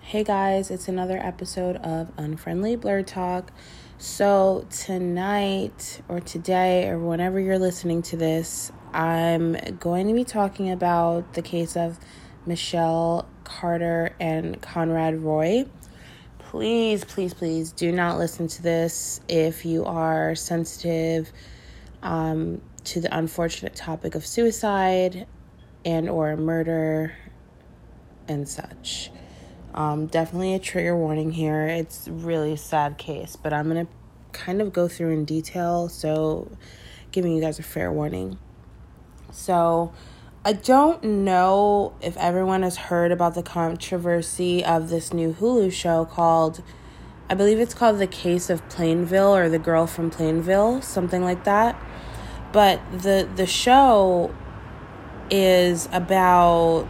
Hey guys, it's another episode of Unfriendly Blur Talk. So tonight or today or whenever you're listening to this, I'm going to be talking about the case of Michelle Carter and Conrad Roy. Please do not listen to this if you are sensitive to the unfortunate topic of suicide and or murder and such. Definitely a trigger warning here. It's really a sad case, but I'm going to kind of go through in detail, so giving you guys a fair warning. So, I don't know if everyone has heard about the controversy of this new Hulu show called, I believe it's called The Case of Plainville or The Girl from Plainville, something like that. But the show is about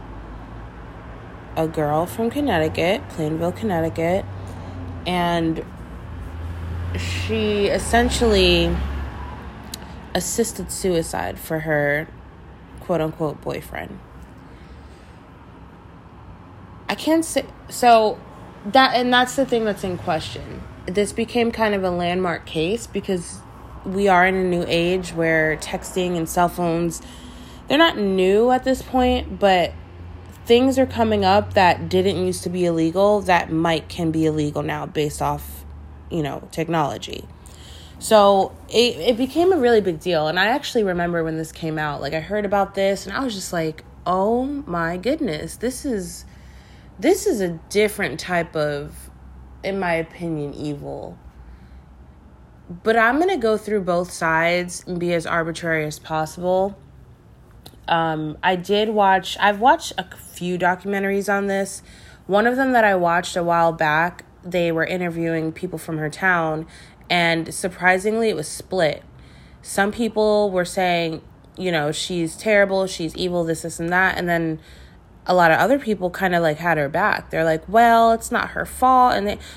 a girl from Connecticut, Plainville, Connecticut, and she essentially assisted suicide for her quote-unquote boyfriend. I can't say, so that's the thing that's in question. This became kind of a landmark case because we are in a new age where texting and cell phones, they're not new at this point, but things are coming up that didn't used to be illegal that can be illegal now based off, technology. So it became a really big deal. And I actually remember when this came out, I heard about this and I was just like, oh my goodness, this is a different type of, in my opinion, evil. But I'm going to go through both sides and be as arbitrary as possible. I've watched a few documentaries on this. One of them that I watched a while back, they were interviewing people from her town, and surprisingly, it was split. Some people were saying, she's terrible, she's evil, this, and that, and then a lot of other people kind of had her back. They're like, well, it's not her fault, and it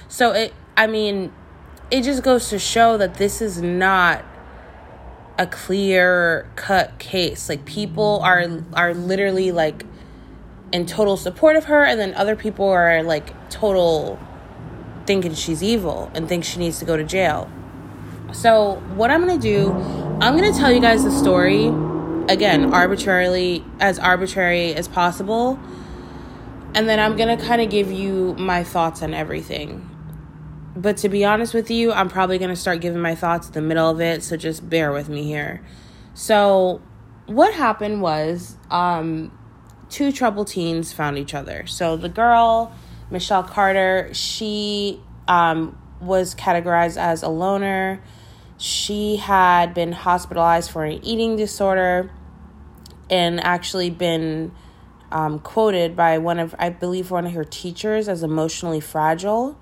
just goes to show that this is not a clear-cut case. People are literally in total support of her, and then other people are total thinking she's evil and think she needs to go to jail. So what I'm going to do, I'm going to tell you guys the story, again, arbitrary as possible, and then I'm going to kind of give you my thoughts on everything. But to be honest with you, I'm probably going to start giving my thoughts in the middle of it, so just bear with me here. So what happened was two troubled teens found each other. So the girl, Michelle Carter, she was categorized as a loner. She had been hospitalized for an eating disorder and actually been quoted by one of her teachers as emotionally fragile.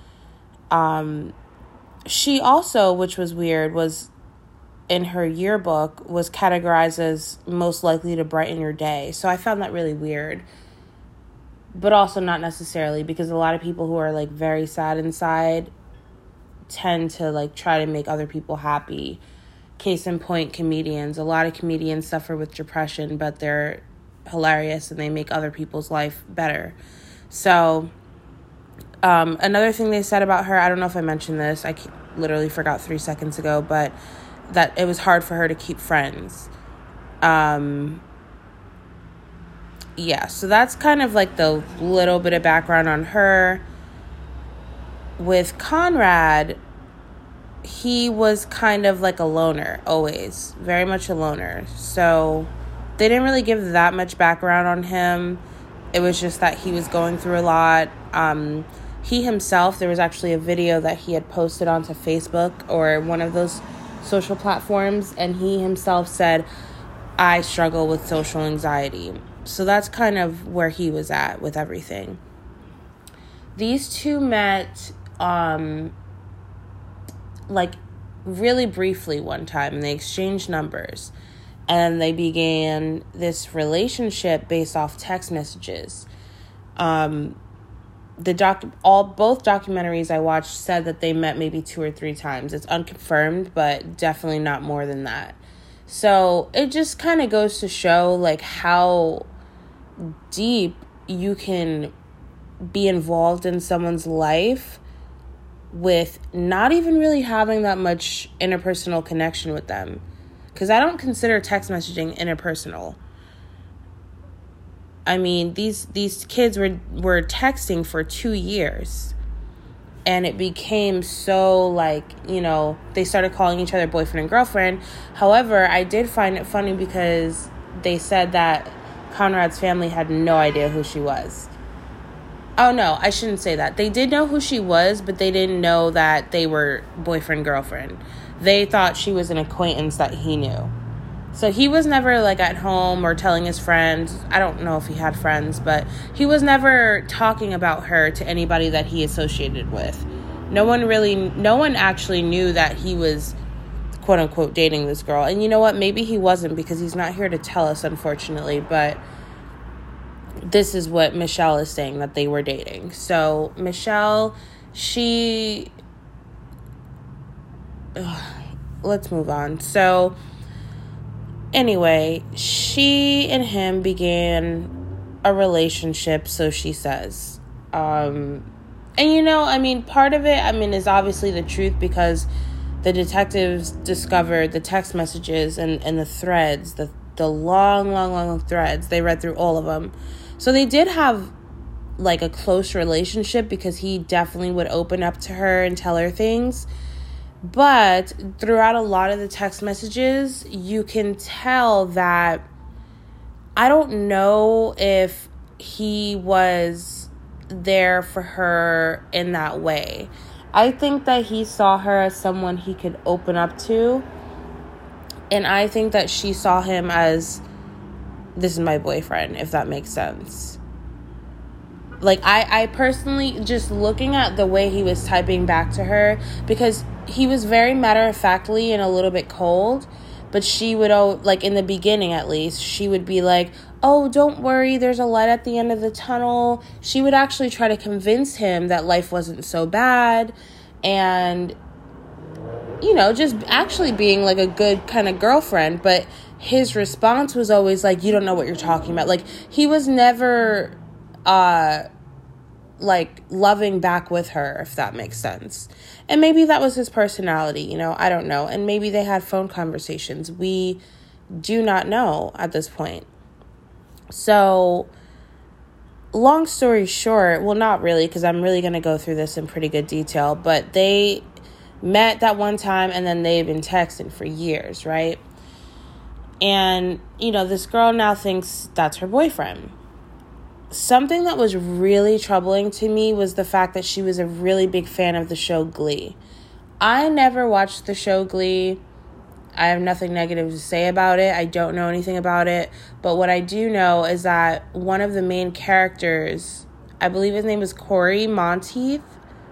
She also, which was weird, was in her yearbook was categorized as most likely to brighten your day. So I found that really weird, but also not necessarily, because a lot of people who are very sad inside tend to try to make other people happy. Case in point, comedians. A lot of comedians suffer with depression, but they're hilarious and they make other people's life better. So another thing they said about her, I don't know if I mentioned this, I literally forgot 3 seconds ago, but that it was hard for her to keep friends. So that's kind of the little bit of background on her. With Conrad, he was kind of a loner, always, very much a loner. So they didn't really give that much background on him. It was just that he was going through a lot. He himself, there was actually a video that he had posted onto Facebook or one of those social platforms, and he himself said, I struggle with social anxiety. So that's kind of where he was at with everything. These two met really briefly one time, and they exchanged numbers, and they began this relationship based off text messages. Both documentaries I watched said that they met maybe 2 or 3 times. It's unconfirmed, but definitely not more than that. So it just kind of goes to show how deep you can be involved in someone's life with not even really having that much interpersonal connection with them. Because I don't consider text messaging interpersonal. I mean, these kids were texting for 2 years. And it became so, like, you know, they started calling each other boyfriend and girlfriend. However, I did find it funny because they said that Conrad's family had no idea who she was. Oh, no, I shouldn't say that. They did know who she was, but they didn't know that they were boyfriend-girlfriend. They thought she was an acquaintance that he knew. So he was never, like, at home or telling his friends. I don't know if he had friends, but he was never talking about her to anybody that he associated with. No one actually knew that he was, quote-unquote, dating this girl. And you know what? Maybe he wasn't, because he's not here to tell us, unfortunately, but this is what Michelle is saying, that they were dating. So Michelle, let's move on. So anyway, she and him began a relationship, so she says. And you know, I mean, part of it, I mean, is obviously the truth, because the detectives discovered the text messages and the threads, the long threads. They read through all of them. So they did have, like, a close relationship, because he definitely would open up to her and tell her things. But throughout a lot of the text messages, you can tell that, I don't know if he was there for her in that way. I think that he saw her as someone he could open up to. And I think that she saw him as, this is my boyfriend, if that makes sense. Like, I personally, just looking at the way he was typing back to her, because he was very matter-of-factly and a little bit cold, but she would, like, in the beginning at least, she would be like, oh, don't worry, there's a light at the end of the tunnel. She would actually try to convince him that life wasn't so bad, and, you know, just actually being, like, a good kind of girlfriend. But his response was always like, you don't know what you're talking about. Like, he was never like, loving back with her, if that makes sense. And maybe that was his personality, you know, I don't know. And maybe they had phone conversations. We do not know at this point. So, long story short, well, not really, because I'm really going to go through this in pretty good detail, but they met that one time, and then they've been texting for years, right? And, you know, this girl now thinks that's her boyfriend. Something that was really troubling to me was the fact that she was a really big fan of the show Glee. I never watched the show Glee. I have nothing negative to say about it. I don't know anything about it. But what I do know is that one of the main characters, I believe his name is Corey Monteith,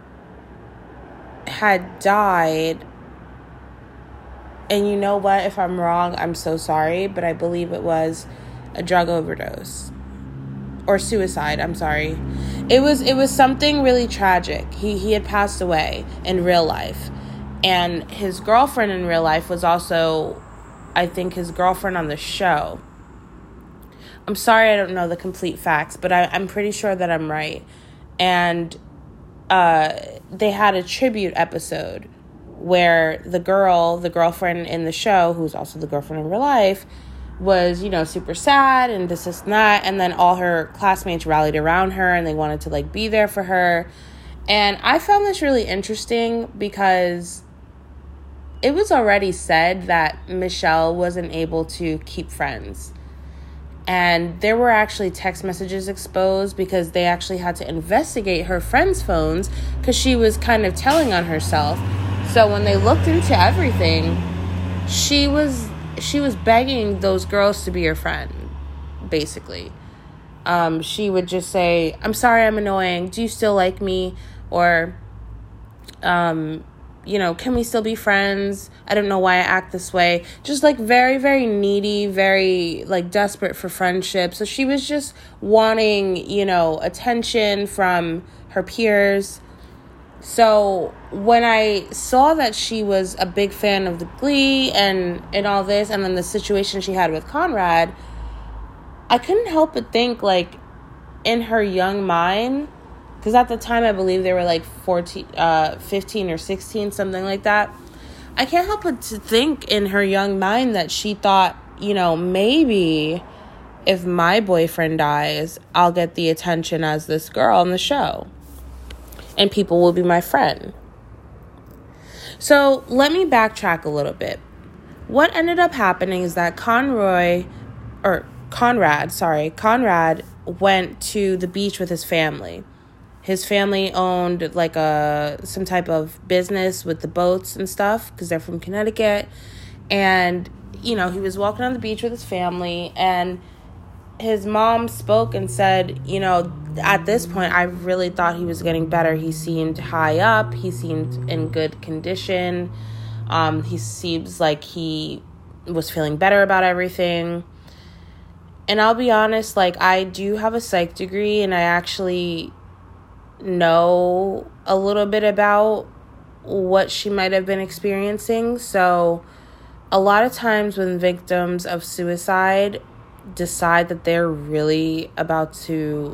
had died. And you know what? If I'm wrong, I'm so sorry. But I believe it was a drug overdose. Or suicide, I'm sorry. It was something really tragic. He had passed away in real life. And his girlfriend in real life was also, I think, his girlfriend on the show. I'm sorry I don't know the complete facts, but I'm pretty sure that I'm right. And they had a tribute episode where the girlfriend in the show, who's also the girlfriend in real life, was, you know, super sad and this and that. And then all her classmates rallied around her and they wanted to, like, be there for her. And I found this really interesting because it was already said that Michelle wasn't able to keep friends. And there were actually text messages exposed because they actually had to investigate her friends' phones because she was kind of telling on herself. So when they looked into everything, she was begging those girls to be her friend, basically. She would just say, I'm sorry I'm annoying. Do you still like me? Or, you know, can we still be friends? I don't know why I act this way. Just, like, very, very needy, very, like, desperate for friendship. So she was just wanting, you know, attention from her peers. So when I saw that she was a big fan of the Glee and all this, and then the situation she had with Conrad, I couldn't help but think, like, in her young mind, Because at the time, I believe they were like 15 or 16, something like that. I can't help but to think in her young mind that she thought, maybe if my boyfriend dies, I'll get the attention as this girl on the show. And people will be my friend. So let me backtrack a little bit. What ended up happening is that Conrad went to the beach with his family. His family owned like some type of business with the boats and stuff because they're from Connecticut. And, he was walking on the beach with his family, and his mom spoke and said, at this point, I really thought he was getting better. He seemed high up. He seemed in good condition. He seems like he was feeling better about everything. And I'll be honest, I do have a psych degree, and I actually know a little bit about what she might have been experiencing. So a lot of times when victims of suicide decide that they're really about to,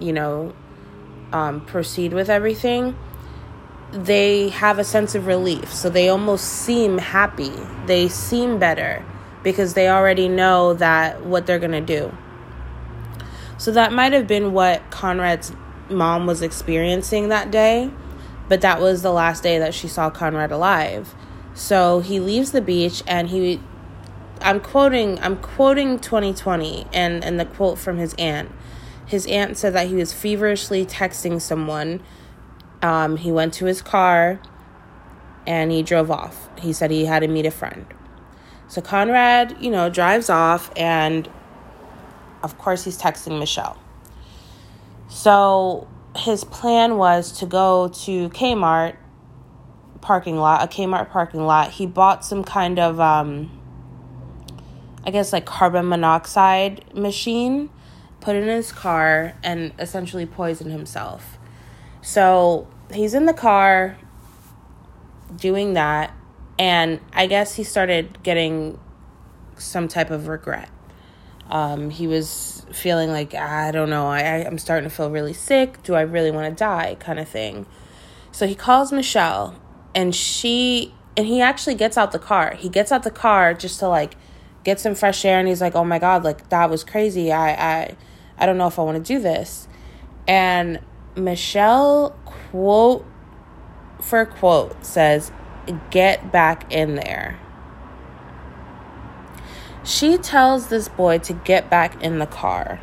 proceed with everything, they have a sense of relief. So they almost seem happy. They seem better because they already know that what they're going to do. So that might have been what Conrad's mom was experiencing that day, but that was the last day that she saw Conrad alive. So he leaves the beach, and I'm quoting 2020 and the quote from his aunt. His aunt said that he was feverishly texting someone. He went to his car and he drove off. He said he had to meet a friend. So Conrad, drives off, and of course he's texting Michelle. So his plan was to go to a Kmart parking lot. He bought some kind of, carbon monoxide machine, put it in his car, and essentially poisoned himself. So he's in the car doing that, and I guess he started getting some type of regret. He was feeling like, I don't know, I'm starting to feel really sick. Do I really want to die? Kind of thing. So he calls Michelle, and he actually gets out the car. He gets out the car just to get some fresh air, and he's like, oh my God, that was crazy. I don't know if I want to do this. And Michelle, quote for quote, says, get back in there. She tells this boy to get back in the car.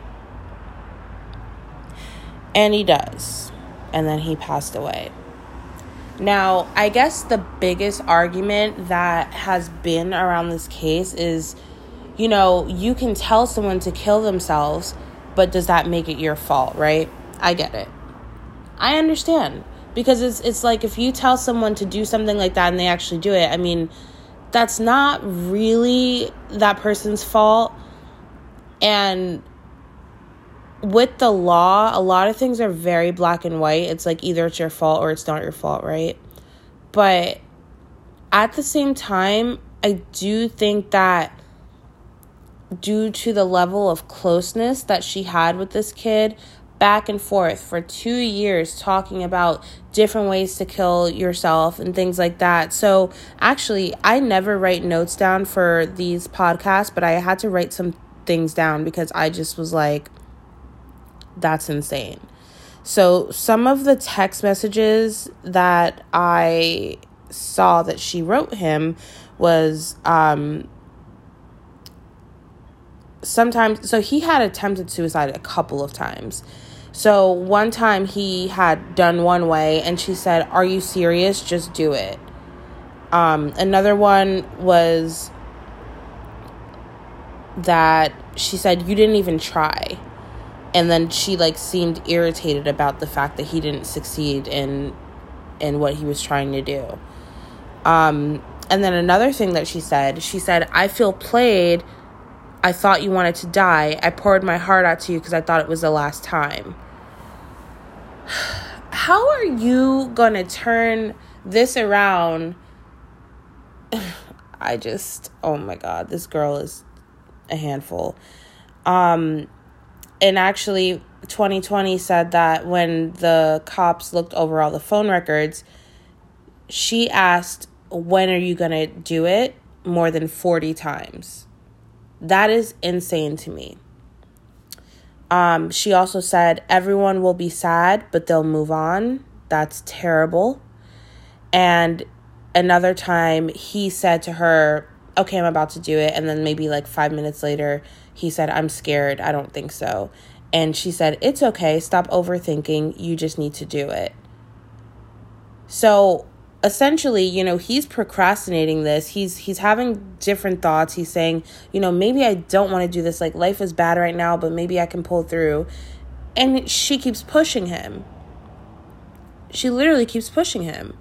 And he does. And then he passed away. Now, I guess the biggest argument that has been around this case is, you can tell someone to kill themselves, but does that make it your fault, right? I get it. I understand. Because it's like if you tell someone to do something like that and they actually do it, I mean, that's not really that person's fault. And with the law, a lot of things are very black and white. It's like either it's your fault or it's not your fault, right? But at the same time, I do think that due to the level of closeness that she had with this kid, back and forth for 2 years talking about different ways to kill yourself and things like that. So actually, I never write notes down for these podcasts, but I had to write some things down because I just was like, that's insane. So some of the text messages that I saw that she wrote him was sometimes, so he had attempted suicide a couple of times. So one time he had done one way and she said, are you serious? Just do it. Another one was that she said, you didn't even try. And then she seemed irritated about the fact that he didn't succeed in what he was trying to do. And then another thing that she said, I feel played. I thought you wanted to die. I poured my heart out to you because I thought it was the last time. How are you going to turn this around? Oh my God, this girl is a handful. And actually, 2020 said that when the cops looked over all the phone records, she asked, when are you going to do it? More than 40 times. That is insane to me. She also said, everyone will be sad, but they'll move on. That's terrible. And another time he said to her, okay, I'm about to do it. And then maybe like 5 minutes later, he said, I'm scared. I don't think so. And she said, it's okay. Stop overthinking. You just need to do it. So essentially, you know, he's procrastinating this. He's having different thoughts. He's saying, you know, maybe I don't want to do this. Like, life is bad right now, but maybe I can pull through. And she keeps pushing him. She literally keeps pushing him.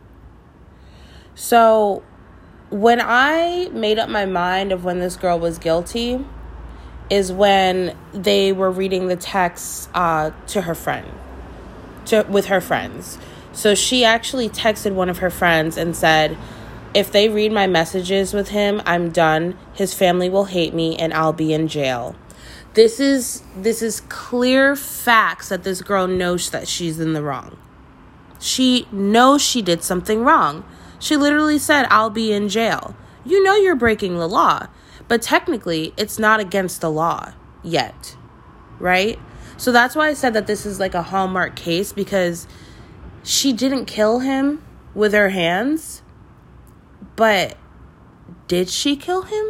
So when I made up my mind of when this girl was guilty is when they were reading the texts to her friend, with her friends. So she actually texted one of her friends and said, if they read my messages with him, I'm done. His family will hate me and I'll be in jail. This is clear facts that this girl knows that she's in the wrong. She knows she did something wrong. She literally said, I'll be in jail. You know you're breaking the law. But technically, it's not against the law yet, right? So that's why I said that this is like a Hallmark case, because she didn't kill him with her hands, but did she kill him?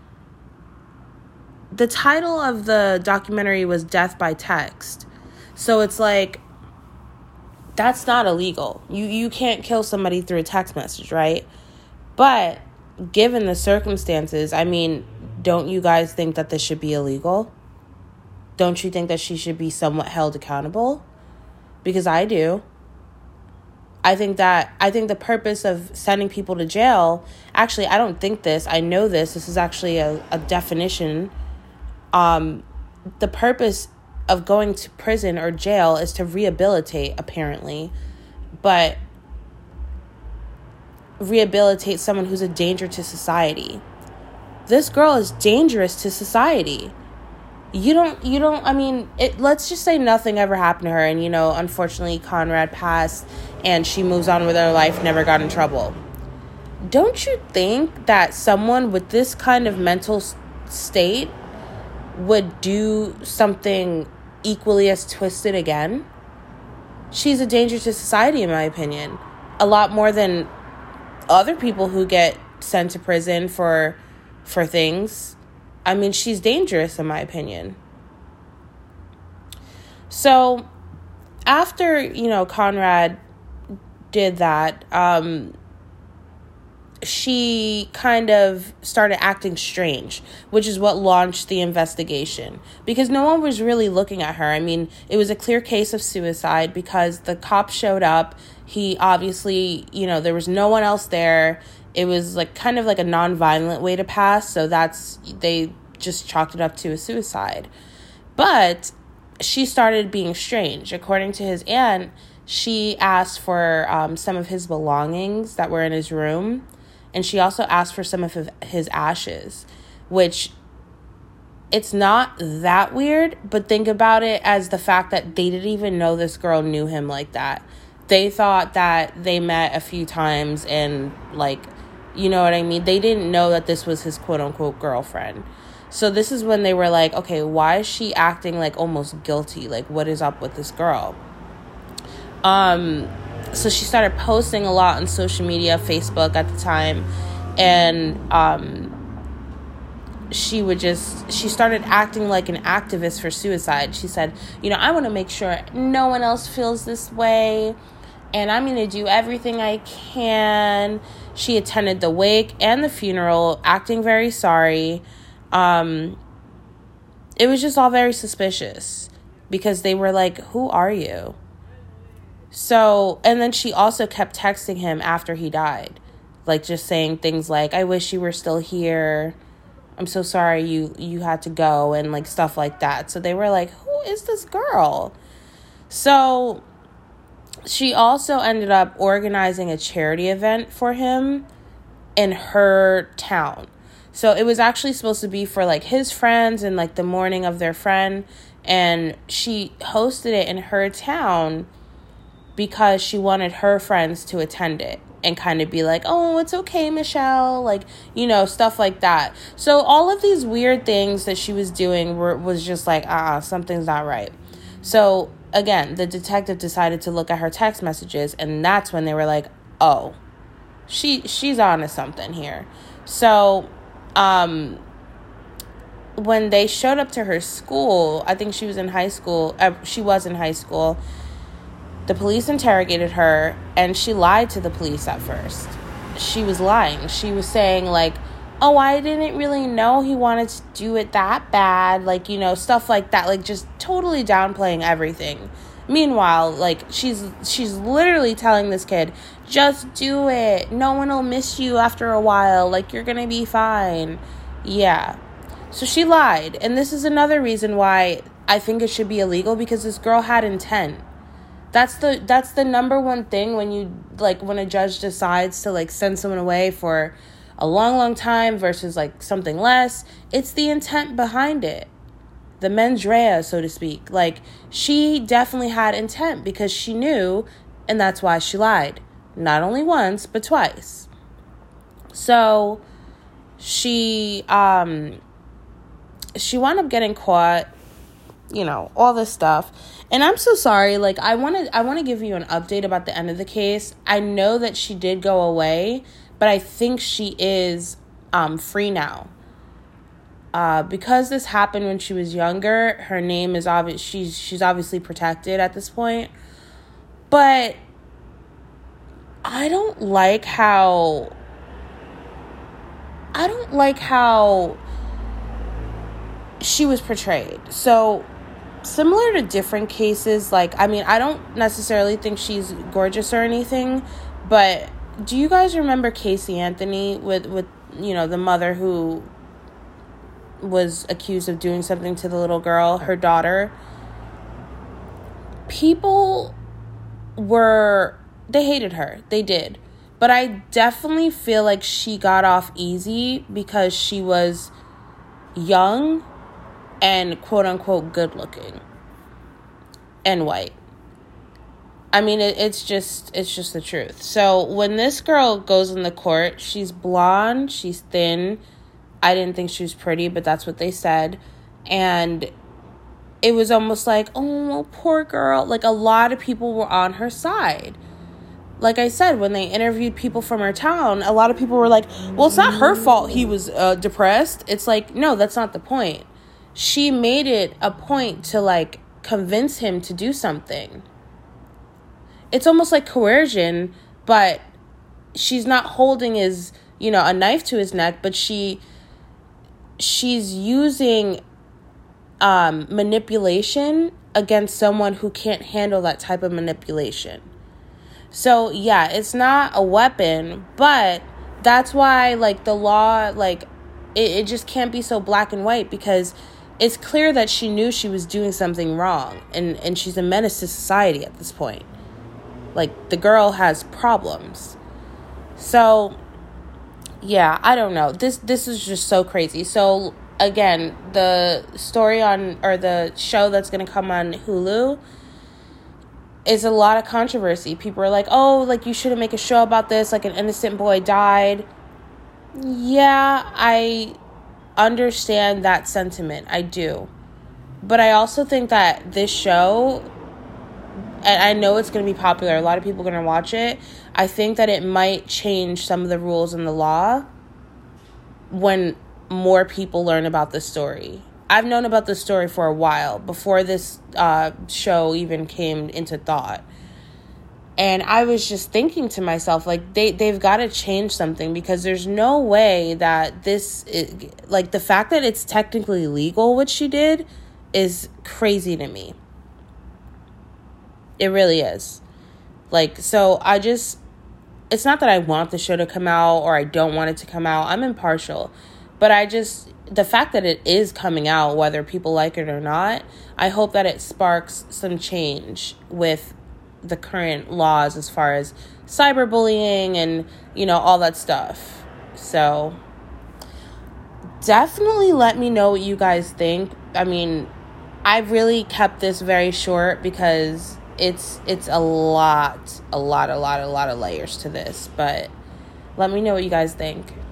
The title of the documentary was Death by Text. So it's like, that's not illegal. You can't kill somebody through a text message, right? But given the circumstances, I mean, don't you guys think that this should be illegal? Don't you think that she should be somewhat held accountable? Because I do. I think the purpose of sending people to jail, actually, I don't think this, I know this is actually a definition. The purpose of going to prison or jail is to rehabilitate, apparently. But rehabilitate someone who's a danger to society. This girl is dangerous to society. Let's just say nothing ever happened to her and, you know, unfortunately Conrad passed and she moves on with her life, never got in trouble. Don't you think that someone with this kind of mental state would do something equally as twisted again? She's a danger to society, in my opinion. A lot more than other people who get sent to prison for things. I mean, she's dangerous, in my opinion. So after, you know, Conrad did that, she kind of started acting strange, which is what launched the investigation, because no one was really looking at her. I mean, it was a clear case of suicide because the cops showed up. He obviously, you know, there was no one else there. It was like kind of like a non-violent way to pass. So they just chalked it up to a suicide. But she started being strange. According to his aunt, she asked for some of his belongings that were in his room. And she also asked for some of his ashes, which it's not that weird, but think about it as the fact that they didn't even know this girl knew him like that. They thought that they met a few times and, like, you know what I mean? They didn't know that this was his quote-unquote girlfriend. So this is when they were like, okay, why is she acting like almost guilty? Like, what is up with this girl? So she started posting a lot on social media, Facebook at the time, and she started acting like an activist for suicide. She said, you know, I want to make sure no one else feels this way, and I'm going to do everything I can. She attended the wake and the funeral, acting very sorry. It was just all very suspicious because they were like, who are you? So, and then she also kept texting him after he died, like just saying things like, I wish you were still here. I'm so sorry you had to go, and like stuff like that. So they were like, who is this girl? So she also ended up organizing a charity event for him in her town. So it was actually supposed to be for like his friends and like the mourning of their friend. And she hosted it in her town because she wanted her friends to attend it and kind of be like, oh, it's okay, Michelle, like, you know, stuff like that. So all of these weird things that she was doing was just like, something's not right. So again, the detective decided to look at her text messages, and that's when they were like, oh, she's on to something here. So when they showed up to her school, I think she was in high school, the police interrogated her, and she lied to the police at first. She was lying. She was saying, like, oh, I didn't really know he wanted to do it that bad. Like, you know, stuff like that. Like, just totally downplaying everything. Meanwhile, like, she's literally telling this kid, just do it. No one will miss you after a while. Like, you're going to be fine. Yeah. So she lied. And this is another reason why I think it should be illegal, because this girl had intent. That's the number one thing when you, like, when a judge decides to, like, send someone away for a long, long time versus, like, something less. It's the intent behind it. The mens rea, so to speak. Like, she definitely had intent because she knew, and that's why she lied. Not only once, but twice. So she wound up getting caught, you know, all this stuff. And I'm so sorry. Like, I want to give you an update about the end of the case. I know that she did go away, but I think she is free now. Because this happened when she was younger, her name is obvious. She's obviously protected at this point. But I don't like how she was portrayed. So similar to different cases, like, I mean, I don't necessarily think she's gorgeous or anything, but do you guys remember Casey Anthony with you know, the mother who was accused of doing something to the little girl, her daughter? People they hated her. They did. But I definitely feel like she got off easy because she was young and quote unquote good looking and white. I mean, it's just the truth. So when this girl goes in the court, she's blonde, she's thin. I didn't think she was pretty, but that's what they said. And it was almost like, oh, poor girl. Like, a lot of people were on her side. Like I said, when they interviewed people from her town, a lot of people were like, well, it's not her fault he was depressed. It's like, no, that's not the point. She made it a point to, like, convince him to do something. It's almost like coercion, but she's not holding his, you know, a knife to his neck, but she's using manipulation against someone who can't handle that type of manipulation. So, yeah, it's not a weapon, but that's why, like, the law, like, it just can't be so black and white, because it's clear that she knew she was doing something wrong, and she's a menace to society at this point. Like, the girl has problems. So, yeah, I don't know. This is just so crazy. So, again, the story the show that's going to come on Hulu is a lot of controversy. People are like, oh, like, you shouldn't make a show about this. Like, an innocent boy died. Yeah, I understand that sentiment. I do. But I also think that this show, and I know it's going to be popular, a lot of people are going to watch it, I think that it might change some of the rules in the law when more people learn about the story. I've known about this story for a while, before this show even came into thought. And I was just thinking to myself, like, they've got to change something, because there's no way that this is, like, the fact that it's technically legal, what she did, is crazy to me. It really is. Like, so it's not that I want the show to come out or I don't want it to come out. I'm impartial. But the fact that it is coming out, whether people like it or not, I hope that it sparks some change with the current laws as far as cyberbullying and, you know, all that stuff. So definitely let me know what you guys think. I mean, I've really kept this very short because it's a lot of layers to this. But let me know what you guys think.